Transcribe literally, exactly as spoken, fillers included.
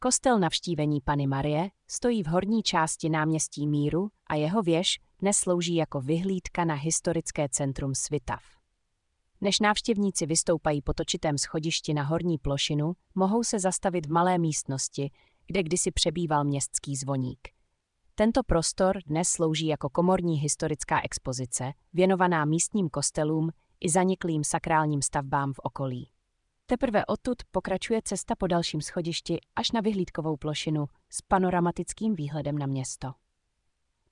Kostel Navštívení Panny Marie stojí v horní části náměstí Míru a jeho věž dnes slouží jako vyhlídka na historické centrum Svitav. Než návštěvníci vystoupají po točitém schodišti na horní plošinu, mohou se zastavit v malé místnosti, kde kdysi přebýval městský zvoník. Tento prostor dnes slouží jako komorní historická expozice, věnovaná místním kostelům i zaniklým sakrálním stavbám v okolí. Teprve odtud pokračuje cesta po dalším schodišti až na vyhlídkovou plošinu s panoramatickým výhledem na město.